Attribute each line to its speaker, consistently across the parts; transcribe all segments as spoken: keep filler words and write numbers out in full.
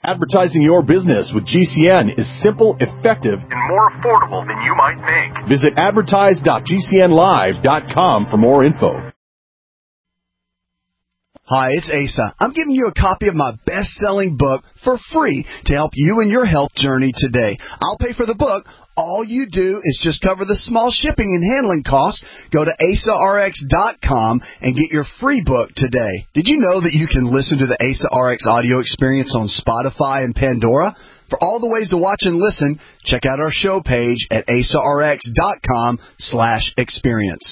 Speaker 1: Advertising your business with G C N is simple, effective, and more affordable than you might think. Visit advertise dot g c n live dot com for more info.
Speaker 2: Hi, it's Asa. I'm giving you a copy of my best-selling book for free to help you in your health journey today. I'll pay for the book. All you do is just cover the small shipping and handling costs. Go to asa r x dot com and get your free book today. Did you know that you can listen to the Asa R X audio experience on Spotify and Pandora? For all the ways to watch and listen, check out our show page at asa r x dot com slash experience.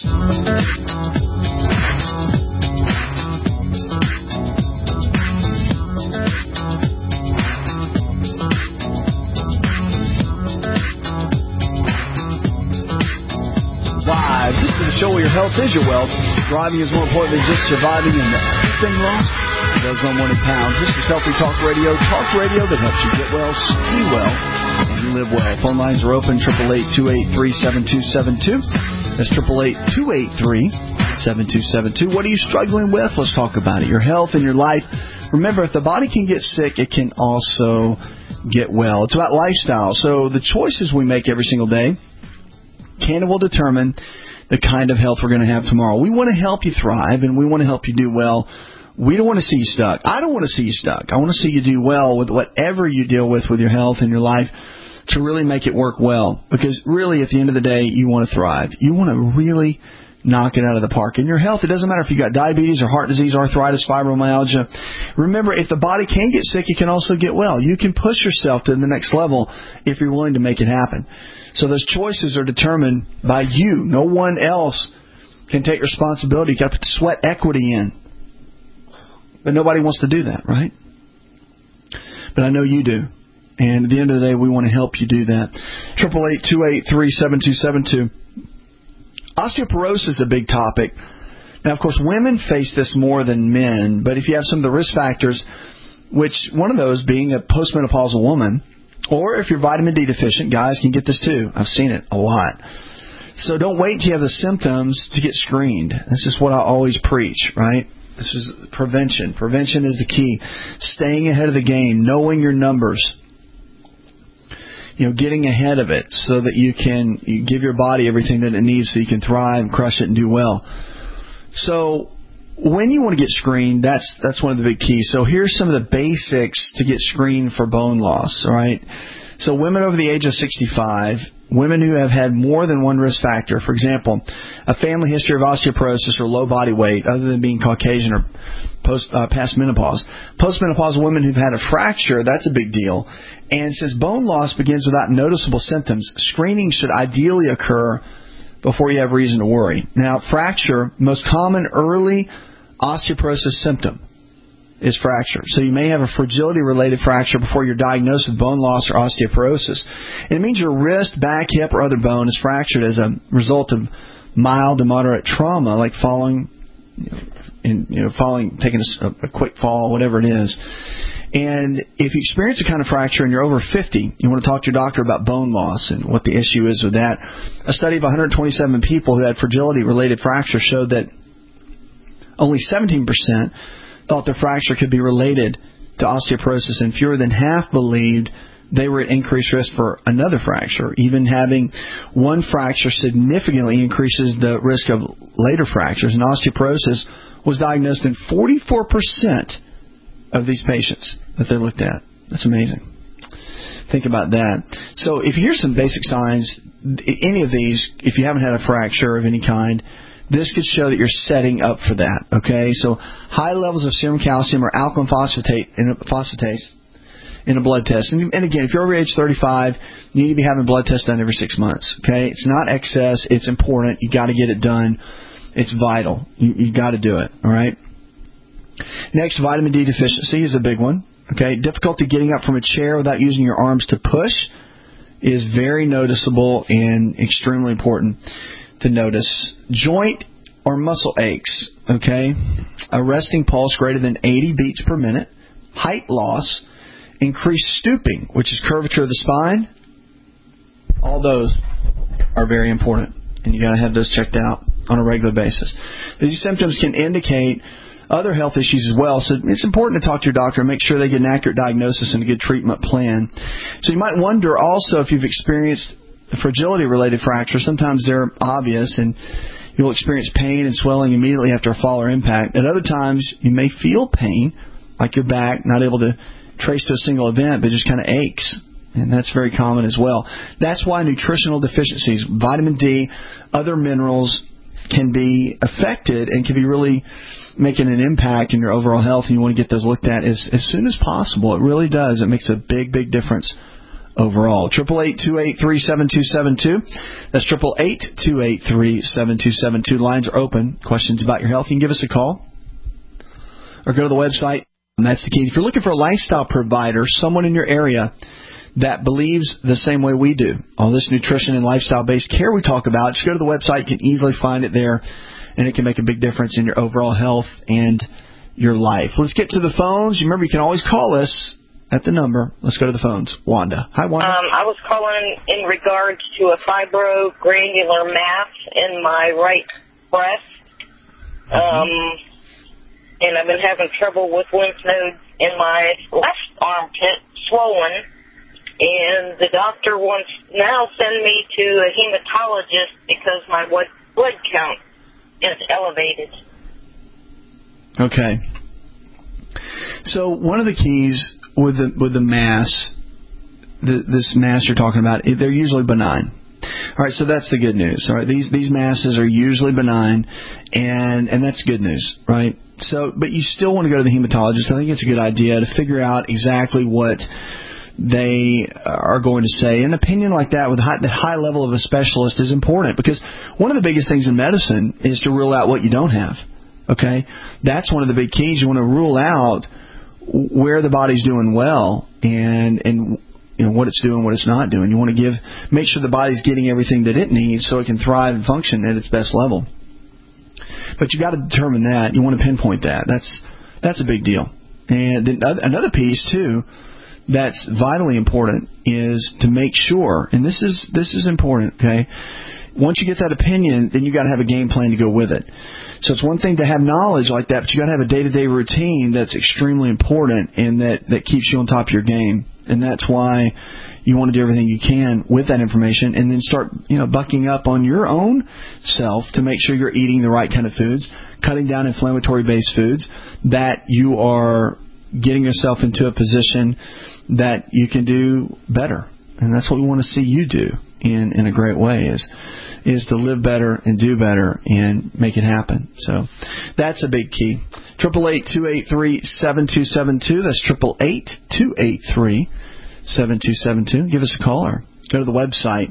Speaker 2: Live. This is the show where your health is your wealth. Thriving is more important than just surviving, and everything wrong goes on one in pounds. This is Healthy Talk Radio. Talk radio that helps you get well, stay well, and live well. Phone lines are open, eight eight eight, two eight three, seven two seven two. That's eight eight eight, two eight three, seven two seven two. What are you struggling with? Let's talk about it. Your health and your life. Remember, if the body can get sick, it can also get well. It's about lifestyle. So the choices we make every single day can and will determine the kind of health we're going to have tomorrow. We want to help you thrive, and we want to help you do well. We don't want to see you stuck. I don't want to see you stuck. I want to see you do well with whatever you deal with with your health and your life to really make it work well. Because really, at the end of the day, you want to thrive. You want to really knock it out of the park. In your health, it doesn't matter if you've got diabetes or heart disease, arthritis, fibromyalgia. Remember, if the body can get sick, it can also get well. You can push yourself to the next level if you're willing to make it happen. So those choices are determined by you. No one else can take responsibility. You've got to put the sweat equity in. But nobody wants to do that, right? But I know you do. And at the end of the day, we want to help you do that. eight eight eight, two eight three, seven two seven two. Osteoporosis is a big topic. Now, of course, women face this more than men. But if you have some of the risk factors, which one of those being a postmenopausal woman, or if you're vitamin D deficient, guys can get this too. I've seen it a lot. So don't wait until you have the symptoms to get screened. This is what I always preach, right? This is prevention. Prevention is the key. Staying ahead of the game, knowing your numbers, you know, getting ahead of it so that you can you give your body everything that it needs so you can thrive, crush it, and do well. So when you want to get screened, that's that's one of the big keys. So here's some of the basics to get screened for bone loss, all right? So women over the age of sixty-five, women who have had more than one risk factor, for example, a family history of osteoporosis or low body weight, other than being Caucasian or post uh, past menopause. Postmenopausal women who've had a fracture, that's a big deal. And since bone loss begins without noticeable symptoms, screening should ideally occur before you have reason to worry. Now, fracture, most common early osteoporosis symptom is fracture. So you may have a fragility-related fracture before you're diagnosed with bone loss or osteoporosis. And it means your wrist, back, hip, or other bone is fractured as a result of mild to moderate trauma, like falling, you know, in, you know falling, taking a, a quick fall, whatever it is. And if you experience a kind of fracture and you're over fifty, you want to talk to your doctor about bone loss and what the issue is with that. A study of one hundred twenty-seven people who had fragility-related fracture showed that only seventeen percent thought the fracture could be related to osteoporosis, and fewer than half believed they were at increased risk for another fracture. Even having one fracture significantly increases the risk of later fractures, and osteoporosis was diagnosed in forty-four percent of these patients that they looked at. That's amazing. Think about that. So if here's some basic signs, any of these, if you haven't had a fracture of any kind, this could show that you're setting up for that, okay? So high levels of serum calcium or alkaline phosphatase in a, phosphatase in a blood test. And, and again, if you're over age thirty-five, you need to be having blood tests done every six months, okay? It's not excess. It's important. You got to get it done. It's vital. You, you got to do it, all right? Next, vitamin D deficiency is a big one, okay? Difficulty getting up from a chair without using your arms to push is very noticeable and extremely important to notice. Joint or muscle aches, okay? A resting pulse greater than eighty beats per minute. Height loss. Increased stooping, which is curvature of the spine. All those are very important, and you got to have those checked out on a regular basis. These symptoms can indicate other health issues as well. So it's important to talk to your doctor and make sure they get an accurate diagnosis and a good treatment plan. So you might wonder also if you've experienced fragility-related fractures. Sometimes they're obvious, and you'll experience pain and swelling immediately after a fall or impact. At other times, you may feel pain, like your back, not able to trace to a single event, but just kind of aches. And that's very common as well. That's why nutritional deficiencies, vitamin D, other minerals, can be affected and can be really making an impact in your overall health, and you want to get those looked at as, as soon as possible. It really does. It makes a big, big difference overall. eight eight eight, two eight three, seven two seven two. That's eight eight eight, two eight three, seven two seven two. Lines are open. Questions about your health, you can give us a call or go to the website. And that's the key. If you're looking for a lifestyle provider, someone in your area that believes the same way we do, all this nutrition and lifestyle-based care we talk about, just go to the website. You can easily find it there, and it can make a big difference in your overall health and your life. Let's get to the phones. Remember, you can always call us at the number. Let's go to the phones. Wanda. Hi, Wanda.
Speaker 3: Um, I was calling in regards to a fibrogranular mass in my right breast. Um, and I've been having trouble with lymph nodes in my left armpit, swollen. And the doctor wants now send me to a hematologist because my blood count is elevated.
Speaker 2: Okay. So one of the keys with the with the mass, the, this mass you're talking about, they're usually benign. All right, so that's the good news. All right, these these masses are usually benign, and and that's good news, right? So, but you still want to go to the hematologist. I think it's a good idea to figure out exactly what they are going to say. An opinion like that with high, the high level of a specialist is important, because one of the biggest things in medicine is to rule out what you don't have. Okay, that's one of the big keys. You want to rule out where the body's doing well and and you know what it's doing, what it's not doing. You want to give make sure the body's getting everything that it needs so it can thrive and function at its best level. But you got to determine that. You want to pinpoint that. That's that's a big deal. And then another piece too that's vitally important is to make sure, and this is this is important, okay? Once you get that opinion, then you got to have a game plan to go with it. So it's one thing to have knowledge like that, but you got to have a day-to-day routine that's extremely important and that, that keeps you on top of your game. And that's why you want to do everything you can with that information, and then start, you know, bucking up on your own self to make sure you're eating the right kind of foods, cutting down inflammatory-based foods, that you are getting yourself into a position that you can do better. And that's what we want to see you do in, in a great way, is is to live better and do better and make it happen. So that's a big key. eight eight eight, two eight three, seven two seven two. That's eight eight eight, two eight three, seven two seven two. Give us a call or go to the website.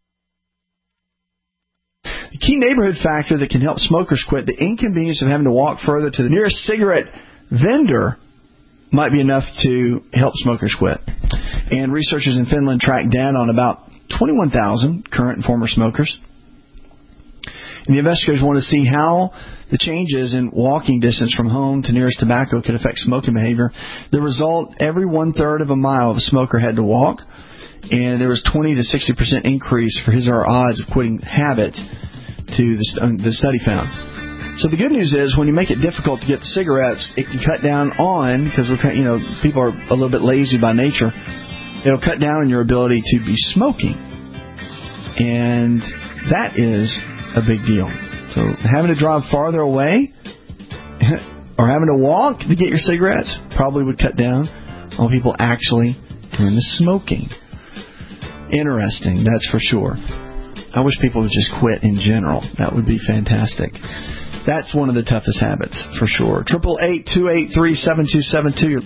Speaker 2: The key neighborhood factor that can help smokers quit, the inconvenience of having to walk further to the nearest cigarette vendor, might be enough to help smokers quit. And researchers in Finland tracked down on about twenty-one thousand current and former smokers. And the investigators want to see how the changes in walking distance from home to nearest tobacco could affect smoking behavior. The result, every one-third of a mile a smoker had to walk, and there was twenty to sixty percent increase for his or her odds of quitting habit, to the, the study found. So the good news is, when you make it difficult to get cigarettes, it can cut down on, because we're, you know, people are a little bit lazy by nature, it'll cut down on your ability to be smoking. And that is a big deal. So having to drive farther away or having to walk to get your cigarettes probably would cut down on people actually doing the smoking. Interesting, that's for sure. I wish people would just quit in general. That would be fantastic. That's one of the toughest habits, for sure. eight eight eight, two eight three, seven two seven two.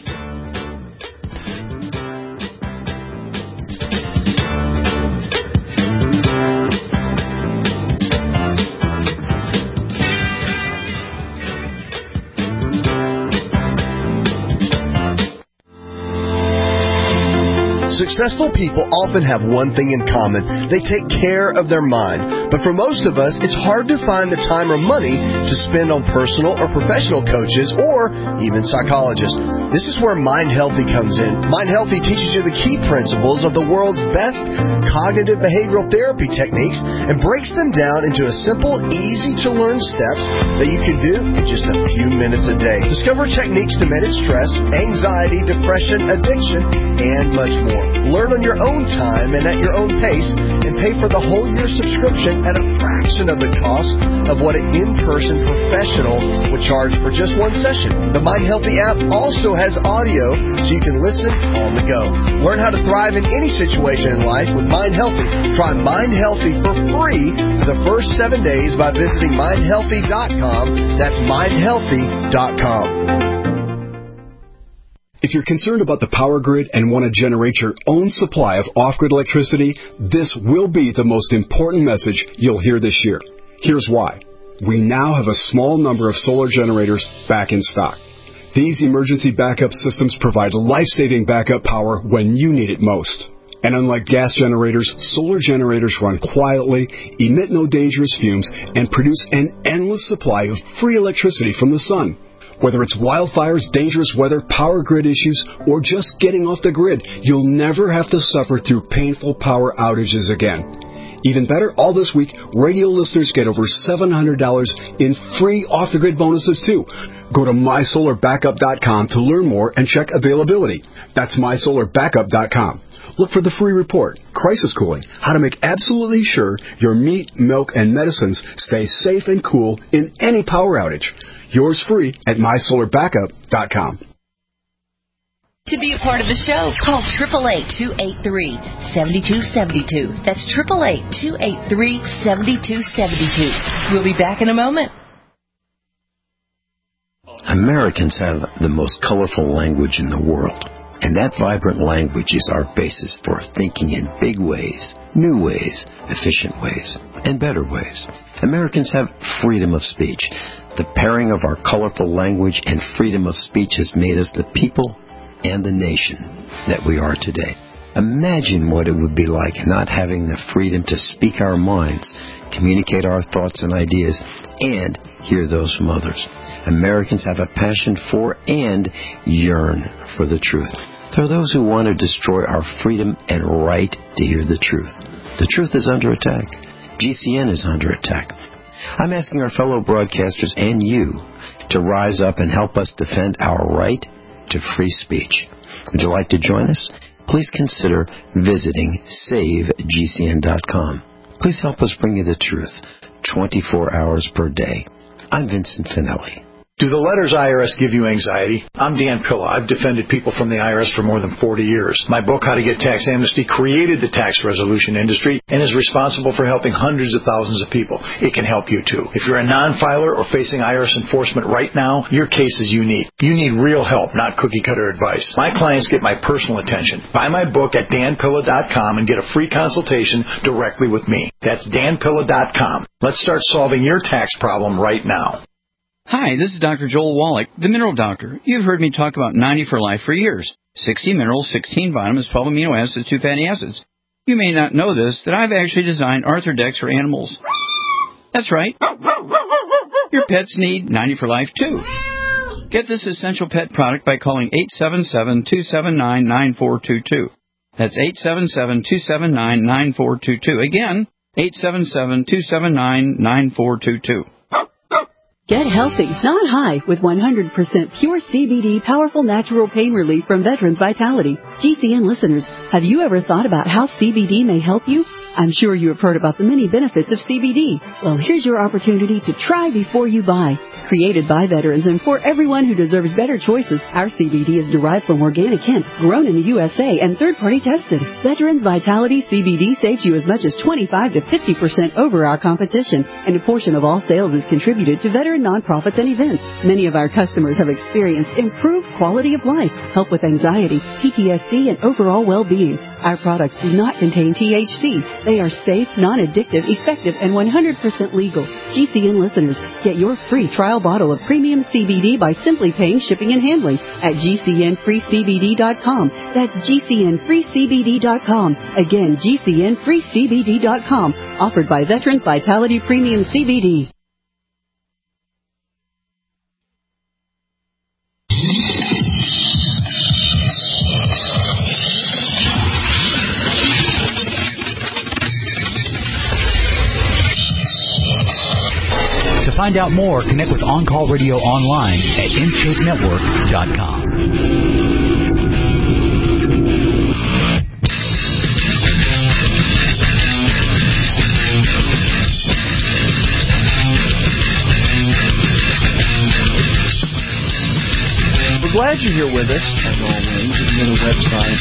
Speaker 4: Successful people often have one thing in common. They take care of their mind. But for most of us, it's hard to find the time or money to spend on personal or professional coaches or even psychologists. This is where Mind Healthy comes in. Mind Healthy teaches you the key principles of the world's best cognitive behavioral therapy techniques and breaks them down into a simple, easy-to-learn steps that you can do in just a few minutes a day. Discover techniques to manage stress, anxiety, depression, addiction, and much more. Learn on your own time and at your own pace, and pay for the whole year subscription at a fraction of the cost of what an in-person professional would charge for just one session. The Mind Healthy app also has audio so you can listen on the go. Learn how to thrive in any situation in life with Mind Healthy. Try Mind Healthy for free for the first seven days by visiting mind healthy dot com. That's mind healthy dot com.
Speaker 5: If you're concerned about the power grid and want to generate your own supply of off-grid electricity, this will be the most important message you'll hear this year. Here's why. We now have a small number of solar generators back in stock. These emergency backup systems provide life-saving backup power when you need it most. And unlike gas generators, solar generators run quietly, emit no dangerous fumes, and produce an endless supply of free electricity from the sun. Whether it's wildfires, dangerous weather, power grid issues, or just getting off the grid, you'll never have to suffer through painful power outages again. Even better, all this week, radio listeners get over seven hundred dollars in free off-the-grid bonuses, too. Go to my solar backup dot com to learn more and check availability. That's my solar backup dot com. Look for the free report, Crisis Cooling, how to make absolutely sure your meat, milk, and medicines stay safe and cool in any power outage. Yours free at my solar backup dot com.
Speaker 6: To be a part of the show, call eight eight eight, two eight three, seven two seven two. That's eight eight eight, two eight three, seven two seven two. We'll be back in a moment.
Speaker 7: Americans have the most colorful language in the world, and that vibrant language is our basis for thinking in big ways, new ways, efficient ways, and better ways. Americans have freedom of speech. The pairing of our colorful language and freedom of speech has made us the people and the nation that we are today. Imagine what it would be like not having the freedom to speak our minds, communicate our thoughts and ideas, and hear those from others. Americans have a passion for and yearn for the truth. There are those who want to destroy our freedom and right to hear the truth. The truth is under attack. G C N is under attack. I'm asking our fellow broadcasters and you to rise up and help us defend our right to free speech. Would you like to join us? Please consider visiting save G C N dot com. Please help us bring you the truth twenty-four hours per day. I'm Vincent Finelli.
Speaker 8: Do the letters I R S give you anxiety? I'm Dan Pilla. I've defended people from the I R S for more than forty years. My book, How to Get Tax Amnesty, created the tax resolution industry and is responsible for helping hundreds of thousands of people. It can help you, too. If you're a non-filer or facing I R S enforcement right now, your case is unique. You need real help, not cookie-cutter advice. My clients get my personal attention. Buy my book at dan pilla dot com and get a free consultation directly with me. That's dan pilla dot com. Let's start solving your tax problem right now.
Speaker 9: Hi, this is Doctor Joel Wallach, the Mineral Doctor. You've heard me talk about ninety for Life for years. sixty minerals, sixteen vitamins, twelve amino acids, two fatty acids. You may not know this, that I've actually designed Arthrodex for animals. That's right. Your pets need ninety for Life, too. Get this essential pet product by calling eight seven seven, two seven nine, nine four two two. That's eight seven seven, two seven nine, nine four two two. Again, eight seven seven, two seven nine, nine four two two.
Speaker 10: Get healthy, not high, with one hundred percent pure C B D powerful natural pain relief from Veterans Vitality. G C N listeners, have you ever thought about how C B D may help you? I'm sure you have heard about the many benefits of C B D. Well, here's your opportunity to try before you buy. Created by veterans and for everyone who deserves better choices, our C B D is derived from organic hemp, grown in the U S A, and third-party tested. Veterans Vitality C B D saves you as much as twenty-five to fifty percent over our competition, and a portion of all sales is contributed to veteran nonprofits and events. Many of our customers have experienced improved quality of life, help with anxiety, P T S D, and overall well-being. Our products do not contain T H C. They are safe, non-addictive, effective, and one hundred percent legal. G C N listeners, get your free trial bottle of premium C B D by simply paying shipping and handling at G C N free C B D dot com. That's G C N free C B D dot com. Again, G C N free C B D dot com. Offered by Veterans Vitality Premium C B D.
Speaker 11: To find out more, connect with On Call Radio online at in shape network dot com.
Speaker 2: We're glad you're here with us, as always. You can go to the website.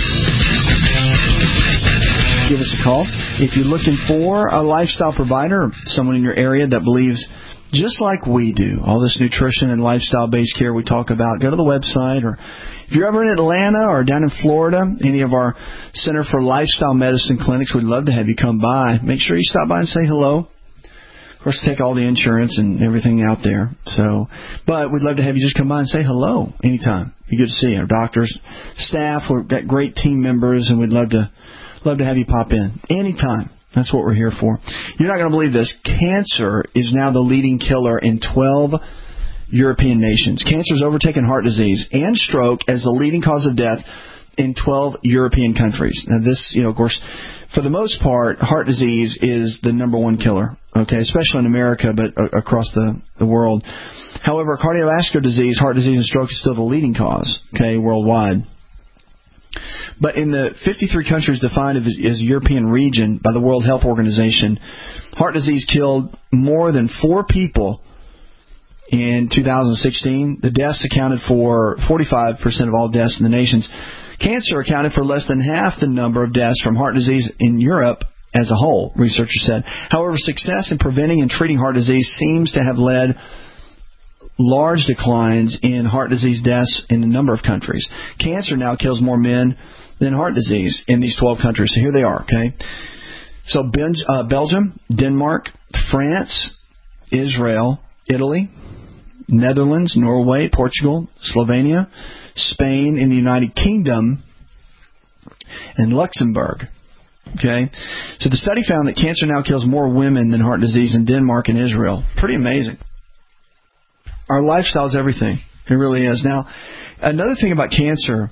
Speaker 2: Give us a call. If you're looking for a lifestyle provider, someone in your area that believes just like we do, all this nutrition and lifestyle-based care we talk about, go to the website. Or if you're ever in Atlanta or down in Florida, any of our Center for Lifestyle Medicine clinics, we'd love to have you come by. Make sure you stop by and say hello. Of course, take all the insurance and everything out there. So, but we'd love to have you just come by and say hello anytime. Be good to see you. Our doctors, staff, we've got great team members, and we'd love to love to have you pop in anytime. That's what we're here for. You're not going to believe this. Cancer is now the leading killer in twelve European nations. Cancer has overtaken heart disease and stroke as the leading cause of death in twelve European countries. Now, this, you know, of course, for the most part, heart disease is the number one killer, okay, especially in America, but across the, the world. However, cardiovascular disease, heart disease, and stroke is still the leading cause, okay, worldwide. But in the fifty-three countries defined as a European region by the World Health Organization, heart disease killed more than four people in two thousand sixteen. The deaths accounted for forty-five percent of all deaths in the nations. Cancer accounted for less than half the number of deaths from heart disease in Europe as a whole, researchers said. However, success in preventing and treating heart disease seems to have led large declines in heart disease deaths in a number of countries. Cancer now kills more men than heart disease in these twelve countries. So here they are, okay? So uh, Belgium, Denmark, France, Israel, Italy, Netherlands, Norway, Portugal, Slovenia, Spain, and the United Kingdom, and Luxembourg. Okay? So the study found that cancer now kills more women than heart disease in Denmark and Israel. Pretty amazing. Our lifestyle is everything. It really is. Now, another thing about cancer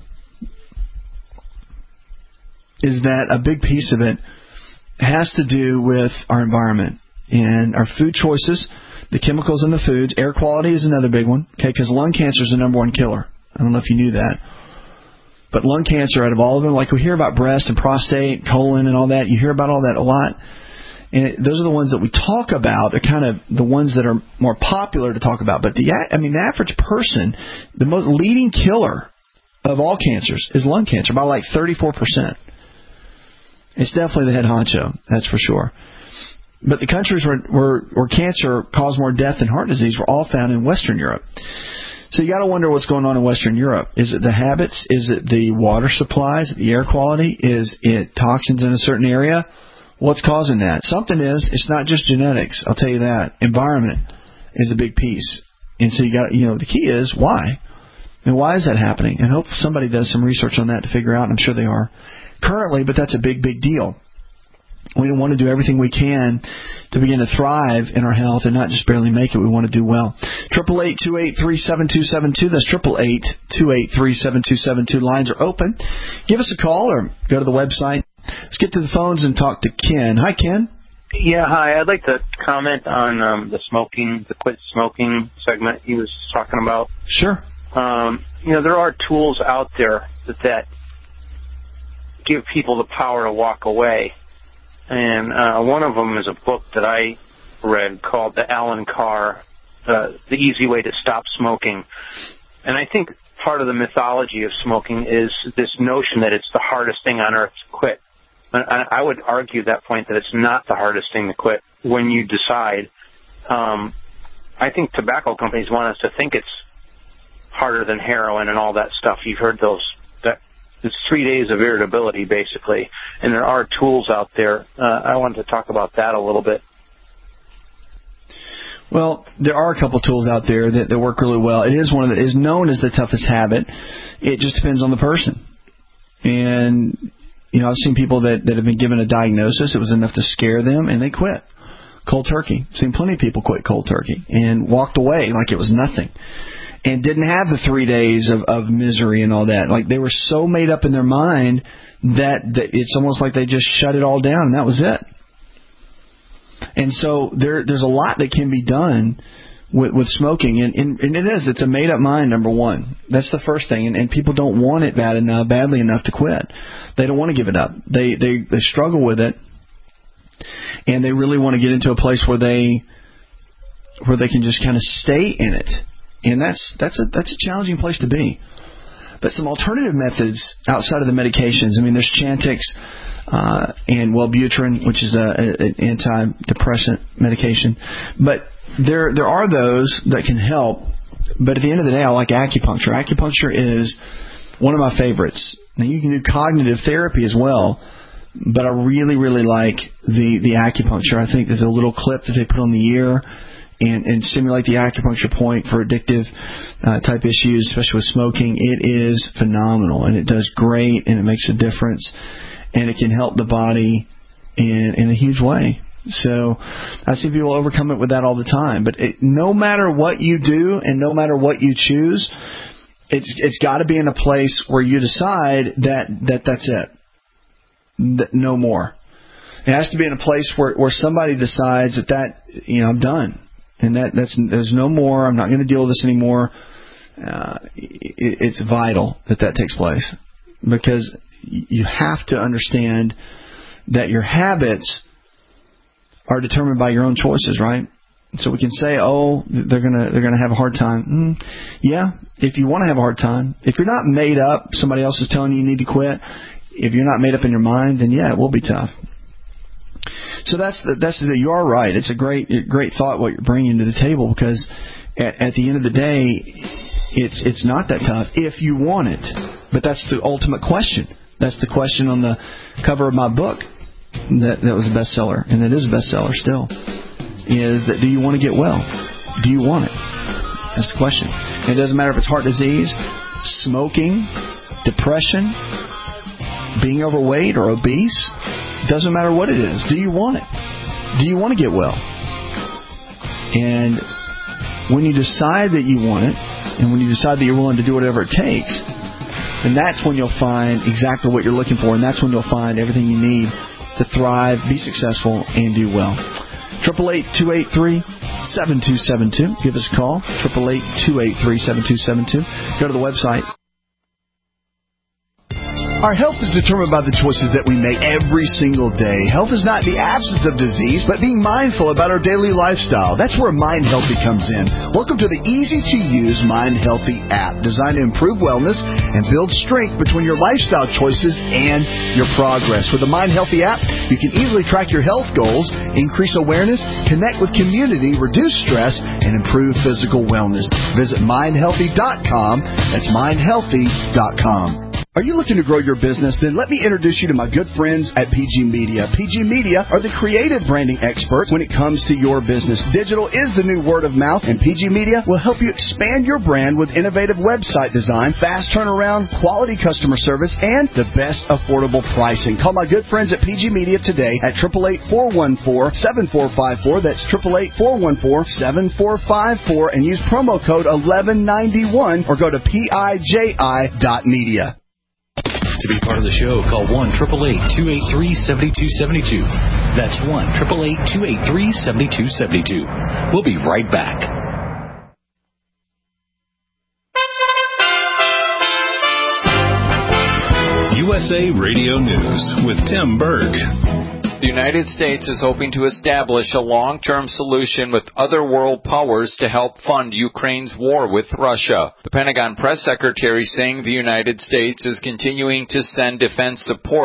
Speaker 2: is that a big piece of it has to do with our environment and our food choices, the chemicals in the foods. Air quality is another big one, okay, because lung cancer is the number one killer. I don't know if you knew that. But lung cancer, out of all of them, like we hear about breast and prostate, colon and all that, you hear about all that a lot. And it, those are the ones that we talk about. They're kind of the ones that are more popular to talk about. But the, I mean, the average person, the most leading killer of all cancers is lung cancer by like thirty-four percent. It's definitely the head honcho, that's for sure. But the countries where, where, where cancer caused more death than heart disease were all found in Western Europe. So you got to wonder what's going on in Western Europe. Is it the habits? Is it the water supply? Is it the air quality? Is it toxins in a certain area? What's causing that? Something is. It's not just genetics. I'll tell you that. Environment is a big piece. And so you got, you know, the key is why. And why is that happening? And hope somebody does some research on that to figure out. I'm sure they are currently, but that's a big, big deal. We want to do everything we can to begin to thrive in our health and not just barely make it. We want to do well. Triple eight two eight three seven two seven two. That's triple eight two eight three seven two seven two. Lines are open. Give us a call or go to the website. Let's get to the phones and talk to Ken. Hi, Ken.
Speaker 12: Yeah, hi. I'd like to comment on um, the smoking, the quit smoking segment he was talking about.
Speaker 2: Sure.
Speaker 12: Um, you know, there are tools out there that, that give people the power to walk away. And uh, one of them is a book that I read called The Alan Carr, uh, The Easy Way to Stop Smoking. And I think part of the mythology of smoking is this notion that it's the hardest thing on earth to quit. And I would argue that point that it's not the hardest thing to quit when you decide. Um, I think tobacco companies want us to think it's harder than heroin and all that stuff. You've heard those that it's three days of irritability, basically. And there are tools out there. Uh, I wanted to talk about that a little bit.
Speaker 2: Well, there are a couple tools out there that, that work really well. It is one that is known as the toughest habit. It just depends on the person. And, you know, I've seen people that, that have been given a diagnosis. It was enough to scare them, and they quit cold turkey. I've seen plenty of people quit cold turkey and walked away like it was nothing and didn't have the three days of, of misery and all that. Like, they were so made up in their mind that, that it's almost like they just shut it all down, and that was it. And so there, there's a lot that can be done with, with smoking, and, and, and it is. It's a made-up mind, number one. That's the first thing, and, and people don't want it bad enough, badly enough to quit. They don't want to give it up. They, they, they struggle with it, and they really want to get into a place where they, where they can just kind of stay in it, and that's that's a that's a challenging place to be. But some alternative methods outside of the medications. I mean, there's Chantix. Uh, and Wellbutrin, which is a, a, an antidepressant medication. But there there are those that can help. But at the end of the day, I like acupuncture. Acupuncture is one of my favorites. Now, you can do cognitive therapy as well, but I really, really like the, the acupuncture. I think there's a little clip that they put on the ear and, and stimulate the acupuncture point for addictive uh, type issues, especially with smoking. It is phenomenal, and it does great, and it makes a difference. And it can help the body in, in a huge way. So I see people overcome it with that all the time. But it, no matter what you do and no matter what you choose, it's it's got to be in a place where you decide that, that that's it. That no more. It has to be in a place where, where somebody decides that, that, you know, I'm done. And that that's there's no more. I'm not going to deal with this anymore. Uh, it, it's vital that that takes place. Because you have to understand that your habits are determined by your own choices, right? So we can say, oh, they're gonna they're gonna have a hard time. Mm, yeah, if you want to have a hard time, if you're not made up, somebody else is telling you you need to quit. If you're not made up in your mind, then yeah, it will be tough. So that's the, that's the, you are right. It's a great great thought what you're bringing to the table, because at, at the end of the day, it's it's not that tough if you want it. But that's the ultimate question. That's the question on the cover of my book that that was a bestseller, and that is a bestseller still, is that do you want to get well? Do you want it? That's the question. And it doesn't matter if it's heart disease, smoking, depression, being overweight or obese. It doesn't matter what it is. Do you want it? Do you want to get well? And when you decide that you want it, and when you decide that you're willing to do whatever it takes, and that's when you'll find exactly what you're looking for, and that's when you'll find everything you need to thrive, be successful, and do well. eight eight eight, two eight three, seven two seven two. Give us a call. eight eight eight, two eight three, seven two seven two. Go to the website.
Speaker 4: Our health is determined by the choices that we make every single day. Health is not the absence of disease, but being mindful about our daily lifestyle. That's where Mind Healthy comes in. Welcome to the easy-to-use Mind Healthy app, designed to improve wellness and build strength between your lifestyle choices and your progress. With the Mind Healthy app, you can easily track your health goals, increase awareness, connect with community, reduce stress, and improve physical wellness. Visit mind healthy dot com. That's mind healthy dot com. Are you looking to grow your business? Then let me introduce you to my good friends at P G Media. P G Media are the creative branding experts when it comes to your business. Digital is the new word of mouth, and P G Media will help you expand your brand with innovative website design, fast turnaround, quality customer service, and the best affordable pricing. Call my good friends at P G Media today at eight eight eight, four one four, seven four five four. That's eight eight eight, four one four, seven four five four, and use promo code eleven ninety-one or go to P I J I dot media.
Speaker 11: To be part of the show, call one eight eight eight, two eight three, seven two seven two. That's one eight eight eight, two eight three, seven two seven two. We'll be right back.
Speaker 1: U S A Radio News with Tim Berg.
Speaker 13: The United States is hoping to establish a long-term solution with other world powers to help fund Ukraine's war with Russia. The Pentagon press secretary saying the United States is continuing to send defense support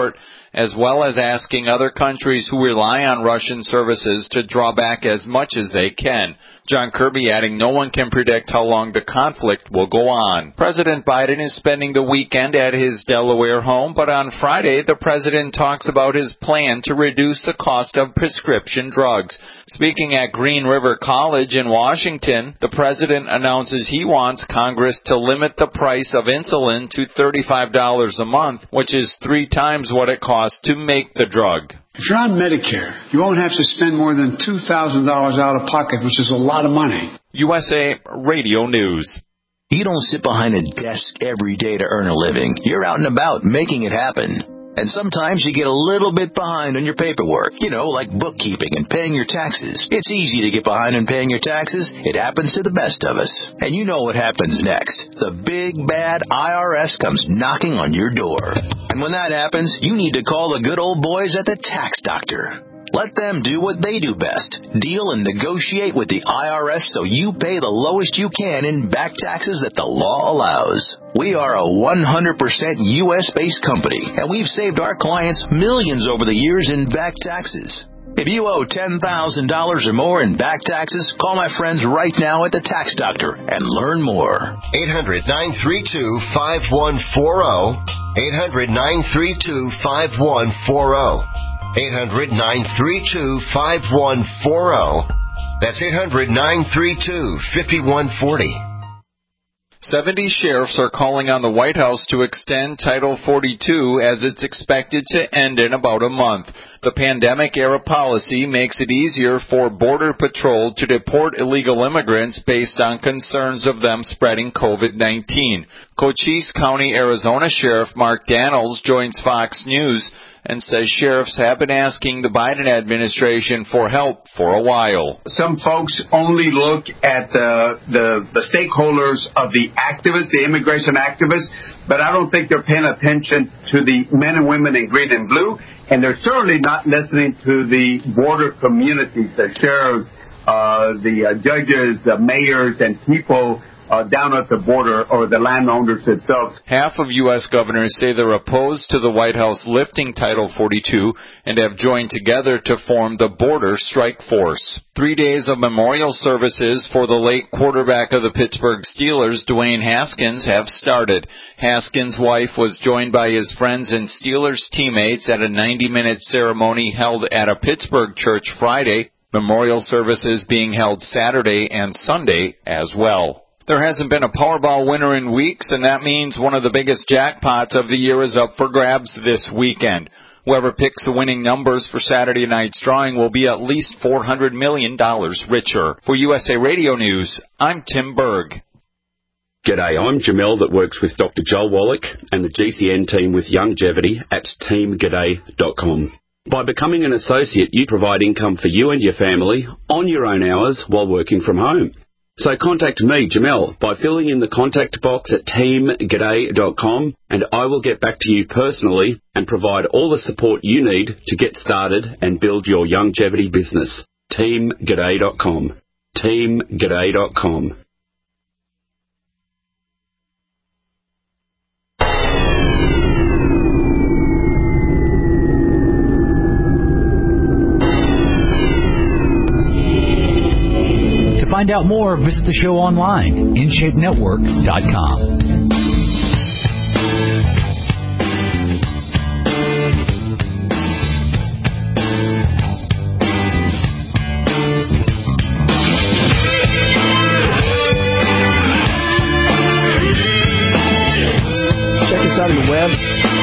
Speaker 13: as well as asking other countries who rely on Russian services to draw back as much as they can. John Kirby adding no one can predict how long the conflict will go on. President Biden is spending the weekend at his Delaware home, but on Friday the president talks about his plan to reduce the cost of prescription drugs. Speaking at Green River College in Washington, the president announces he wants Congress to limit the price of insulin to thirty-five dollars a month, which is three times what it costs to make the drug.
Speaker 14: If you're on Medicare, you won't have to spend more than two thousand dollars out of pocket, which is a lot of money.
Speaker 13: U S A Radio News.
Speaker 15: You don't sit behind a desk every day to earn a living. You're out and about making it happen. And sometimes you get a little bit behind on your paperwork, you know, like bookkeeping and paying your taxes. It's easy to get behind on paying your taxes. It happens to the best of us. And you know what happens next. The big, bad I R S comes knocking on your door. And when that happens, you need to call the good old boys at the Tax Doctor. Let them do what they do best. Deal and negotiate with the I R S so you pay the lowest you can in back taxes that the law allows. We are a one hundred percent U S-based company, and we've saved our clients millions over the years in back taxes. If you owe ten thousand dollars or more in back taxes, call my friends right now at the Tax Doctor and learn more.
Speaker 16: eight hundred, nine three two, five one four zero. eight hundred, nine three two, five one four zero. eight hundred, nine three two, five one four zero. That's eight hundred, nine three two, five one four zero.
Speaker 13: seventy sheriffs are calling on the White House to extend Title forty-two as it's expected to end in about a month. The pandemic-era policy makes it easier for Border Patrol to deport illegal immigrants based on concerns of them spreading COVID nineteen. Cochise County, Arizona Sheriff Mark Daniels joins Fox News and says sheriffs have been asking the Biden administration for help for a while.
Speaker 17: Some folks only look at the, the, the stakeholders of the activists, the immigration activists, but I don't think they're paying attention to the men and women in green and blue, and they're certainly not listening to the border communities, the sheriffs, uh, the uh, judges, the mayors, and people Uh, down at the border, or the landowners themselves.
Speaker 13: Half of U S governors say they're opposed to the White House lifting Title forty-two and have joined together to form the Border Strike Force. Three days of memorial services for the late quarterback of the Pittsburgh Steelers, Dwayne Haskins, have started. Haskins' wife was joined by his friends and Steelers teammates at a ninety-minute ceremony held at a Pittsburgh church Friday. Memorial services being held Saturday and Sunday as well. There hasn't been a Powerball winner in weeks, and that means one of the biggest jackpots of the year is up for grabs this weekend. Whoever picks the winning numbers for Saturday night's drawing will be at least four hundred million dollars richer. For U S A Radio News, I'm Tim Berg.
Speaker 18: G'day, I'm Jamel that works with Doctor Joel Wallach and the G C N team with Longevity at team g'day dot com. By becoming an associate, you provide income for you and your family on your own hours while working from home. So contact me, Jamel, by filling in the contact box at team g'day dot com, and I will get back to you personally and provide all the support you need to get started and build your longevity business. team g'day dot com. team g'day dot com.
Speaker 11: To find out more, visit the show online, in shape network dot com.
Speaker 2: Check us out on the web.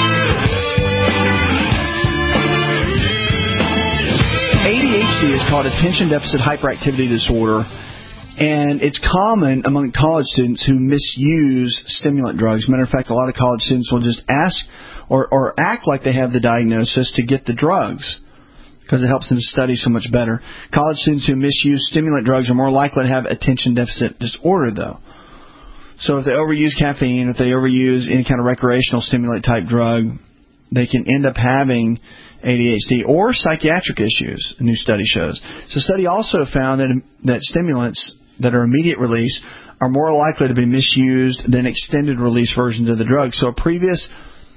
Speaker 2: A D H D is called attention deficit hyperactivity disorder, and it's common among college students who misuse stimulant drugs. Matter of fact, a lot of college students will just ask or, or act like they have the diagnosis to get the drugs because it helps them to study so much better. College students who misuse stimulant drugs are more likely to have attention deficit disorder, though. So if they overuse caffeine, if they overuse any kind of recreational stimulant type drug, they can end up having A D H D or psychiatric issues, a new study shows. So the study also found that that stimulants that are immediate release are more likely to be misused than extended release versions of the drug. So a previous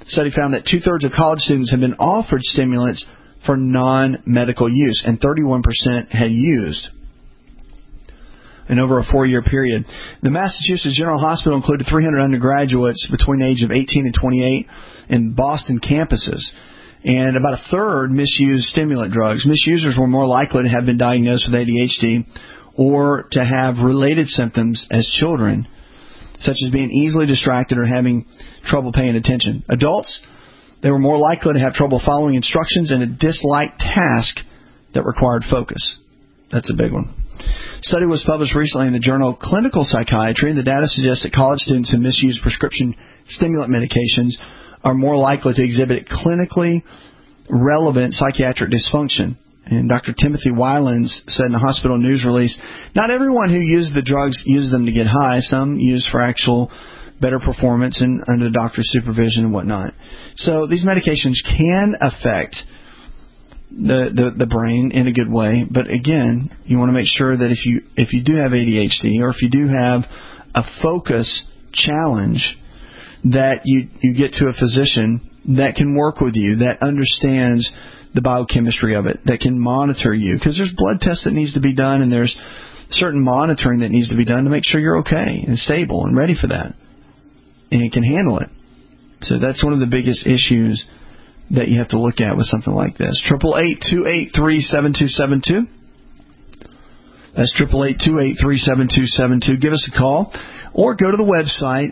Speaker 2: study found that two-thirds of college students have been offered stimulants for non-medical use, and thirty-one percent had used in over a four-year period. The Massachusetts General Hospital included three hundred undergraduates between the age of eighteen and twenty-eight in Boston campuses, and about a third misused stimulant drugs. Misusers were more likely to have been diagnosed with A D H D or to have related symptoms as children, such as being easily distracted or having trouble paying attention. Adults, they were more likely to have trouble following instructions and a disliked task that required focus. That's a big one. A study was published recently in the journal Clinical Psychiatry, and the data suggests that college students who misuse prescription stimulant medications are more likely to exhibit clinically relevant psychiatric dysfunction. And Doctor Timothy Wylans said in a hospital news release, not everyone who uses the drugs uses them to get high. Some use for actual better performance and under the doctor's supervision and whatnot. So these medications can affect the, the, the brain in a good way. But again, you want to make sure that if you if you do have A D H D or if you do have a focus challenge, that you, you get to a physician that can work with you, that understands the biochemistry of it, that can monitor you. Because there's blood tests that needs to be done, and there's certain monitoring that needs to be done to make sure you're okay and stable and ready for that. And it can handle it. So that's one of the biggest issues that you have to look at with something like this. eight eight eight, two eight three, seven two seven two. That's eight eight eight, two eight three, seven two seven two. Give us a call or go to the website.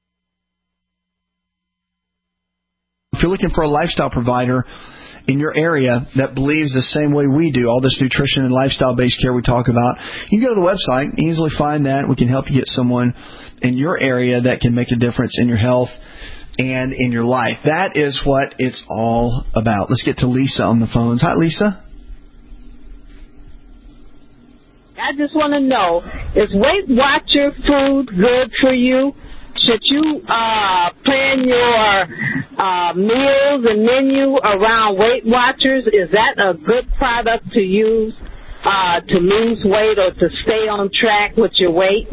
Speaker 2: If you're looking for a lifestyle provider in your area that believes the same way we do, all this nutrition and lifestyle-based care we talk about, you can go to the website and easily find that. We can help you get someone in your area that can make a difference in your health and in your life. That is what it's all about. Let's get to Lisa on the phones. Hi, Lisa.
Speaker 19: I just want to know, is Weight Watcher food good for you? Should you uh, plan your uh, meals and menu around Weight Watchers? Is that a good product to use uh, to lose weight or to stay on track with your weight?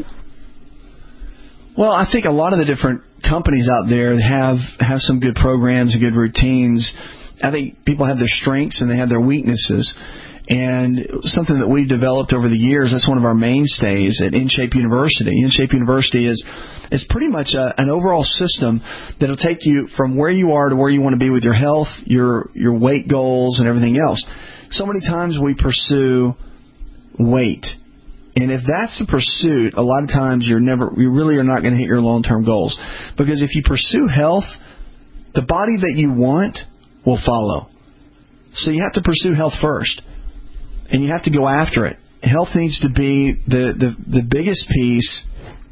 Speaker 2: Well, I think a lot of the different companies out there have, have some good programs and good routines. I think people have their strengths and they have their weaknesses. And something that we've developed over the years, that's one of our mainstays at InShape University. InShape University is is pretty much a, an overall system that will take you from where you are to where you want to be with your health, your your weight goals, and everything else. So many times we pursue weight. And if that's the pursuit, a lot of times you're never, you really are not going to hit your long-term goals. Because if you pursue health, the body that you want will follow. So you have to pursue health first. And you have to go after it. Health needs to be the, the, the biggest piece